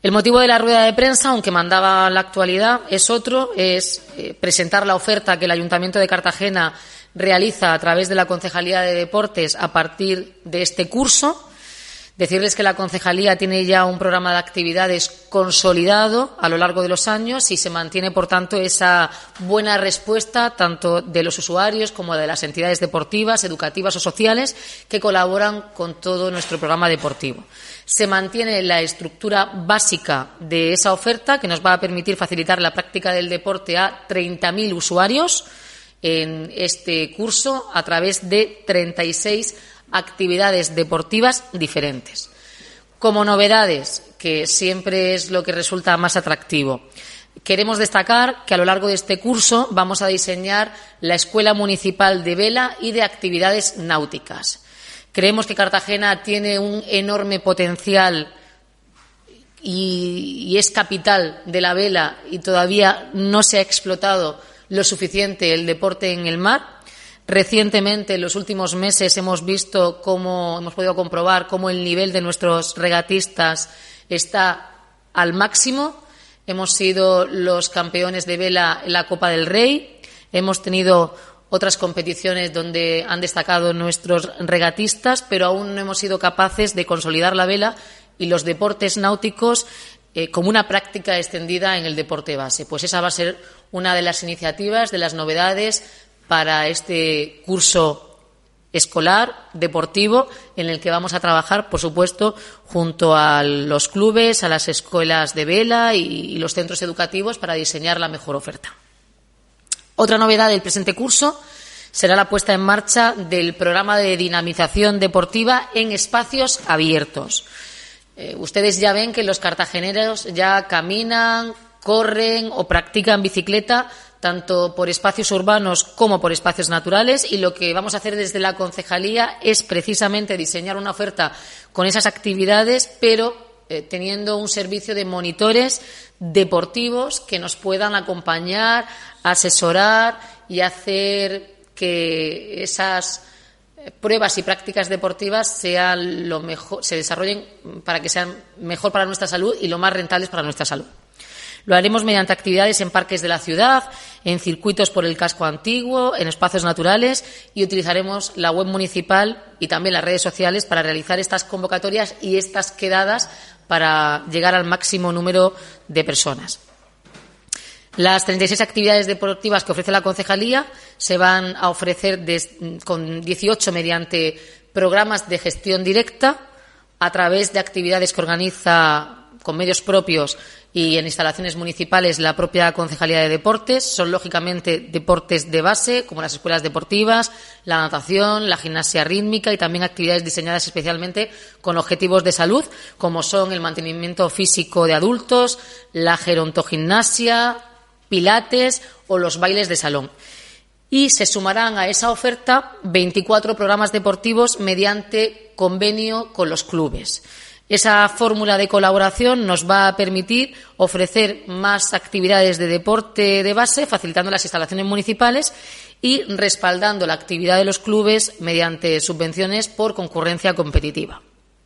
El motivo de la rueda de prensa, aunque mandaba la actualidad, es otro, es presentar la oferta que el Ayuntamiento de Cartagena realiza a través de la Concejalía de Deportes a partir de este curso. Decirles que la Concejalía tiene ya un programa de actividades consolidado a lo largo de los años y se mantiene, por tanto, esa buena respuesta tanto de los usuarios como de las entidades deportivas, educativas o sociales que colaboran con todo nuestro programa deportivo. Se mantiene la estructura básica de esa oferta que nos va a permitir facilitar la práctica del deporte a 30.000 usuarios en este curso a través de 36 actividades deportivas diferentes. Como novedades, que siempre es lo que resulta más atractivo, queremos destacar que a lo largo de este curso vamos a diseñar la Escuela Municipal de Vela y de Actividades Náuticas. Creemos que Cartagena tiene un enorme potencial y es capital de la vela y todavía no se ha explotado lo suficiente el deporte en el mar. Recientemente, en los últimos meses, hemos podido comprobar cómo el nivel de nuestros regatistas está al máximo. Hemos sido los campeones de vela en la Copa del Rey. Hemos tenido otras competiciones donde han destacado nuestros regatistas, pero aún no hemos sido capaces de consolidar la vela y los deportes náuticos como una práctica extendida en el deporte base. Pues esa va a ser una de las iniciativas, de las novedades para este curso escolar deportivo en el que vamos a trabajar, por supuesto, junto a los clubes, a las escuelas de vela y los centros educativos para diseñar la mejor oferta. Otra novedad del presente curso será la puesta en marcha del programa de dinamización deportiva en espacios abiertos. Ustedes ya ven que los cartageneros ya caminan, corren o practican bicicleta tanto por espacios urbanos como por espacios naturales, y lo que vamos a hacer desde la Concejalía es precisamente diseñar una oferta con esas actividades, pero teniendo un servicio de monitores deportivos que nos puedan acompañar, asesorar y hacer que esas pruebas y prácticas deportivas sean lo mejor, se desarrollen para que sean mejor para nuestra salud y lo más rentables para nuestra salud. Lo haremos mediante actividades en parques de la ciudad, en circuitos por el casco antiguo, en espacios naturales, y utilizaremos la web municipal y también las redes sociales para realizar estas convocatorias y estas quedadas para llegar al máximo número de personas. Las 36 actividades deportivas que ofrece la Concejalía se van a ofrecer con 18 mediante programas de gestión directa a través de actividades que organiza con medios propios y en instalaciones municipales la propia Concejalía de Deportes. Son, lógicamente, deportes de base, como las escuelas deportivas, la natación, la gimnasia rítmica y también actividades diseñadas especialmente con objetivos de salud, como son el mantenimiento físico de adultos, la gerontogimnasia, pilates o los bailes de salón. Y se sumarán a esa oferta 24 programas deportivos mediante convenio con los clubes. Esa fórmula de colaboración nos va a permitir ofrecer más actividades de deporte de base, facilitando las instalaciones municipales y respaldando la actividad de los clubes mediante subvenciones por concurrencia competitiva.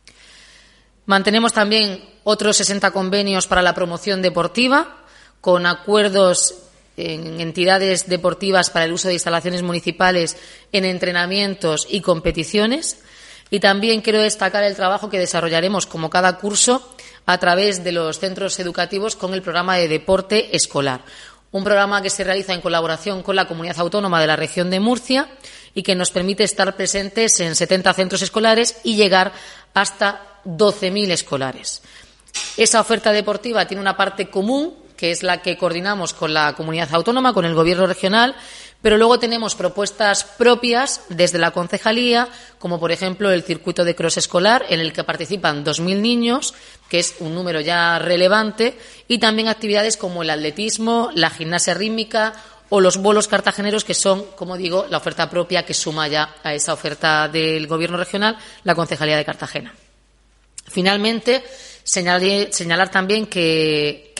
Mantenemos también otros 60 convenios para la promoción deportiva, con acuerdos en entidades deportivas para el uso de instalaciones municipales en entrenamientos y competiciones. Y también quiero destacar el trabajo que desarrollaremos, como cada curso, a través de los centros educativos con el programa de deporte escolar. Un programa que se realiza en colaboración con la Comunidad Autónoma de la Región de Murcia y que nos permite estar presentes en 70 centros escolares y llegar hasta 12.000 escolares. Esa oferta deportiva tiene una parte común, que es la que coordinamos con la Comunidad Autónoma, con el Gobierno regional, pero luego tenemos propuestas propias desde la Concejalía, como por ejemplo el circuito de cross escolar, en el que participan 2.000 niños, que es un número ya relevante, y también actividades como el atletismo, la gimnasia rítmica o los bolos cartageneros, que son, como digo, la oferta propia que suma ya a esa oferta del Gobierno regional la Concejalía de Cartagena. Finalmente, señalar también que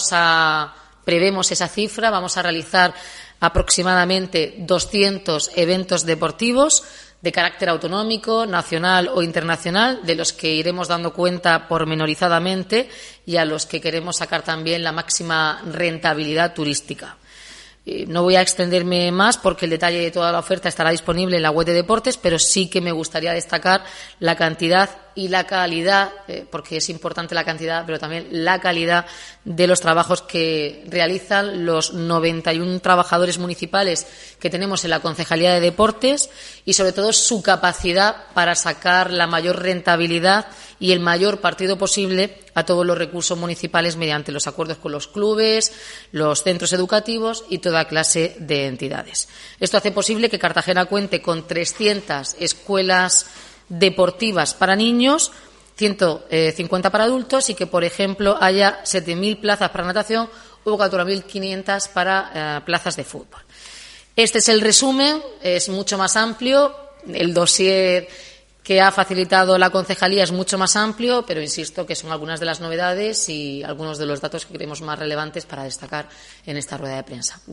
prevemos esa cifra, vamos a realizar aproximadamente 200 eventos deportivos, de carácter autonómico, nacional o internacional, de los que iremos dando cuenta pormenorizadamente y a los que queremos sacar también la máxima rentabilidad turística. No voy a extenderme más porque el detalle de toda la oferta estará disponible en la web de deportes, pero sí que me gustaría destacar la cantidad y la calidad, porque es importante la cantidad, pero también la calidad de los trabajos que realizan los 91 trabajadores municipales que tenemos en la Concejalía de Deportes y, sobre todo, su capacidad para sacar la mayor rentabilidad y el mayor partido posible a todos los recursos municipales mediante los acuerdos con los clubes, los centros educativos y toda clase de entidades. Esto hace posible que Cartagena cuente con 300 escuelas deportivas para niños, 150 para adultos y que, por ejemplo, haya 7.000 plazas para natación o 4.500 para plazas de fútbol. Este es el resumen, es mucho más amplio. El dossier que ha facilitado la concejalía es mucho más amplio, pero insisto que son algunas de las novedades y algunos de los datos que creemos más relevantes para destacar en esta rueda de prensa.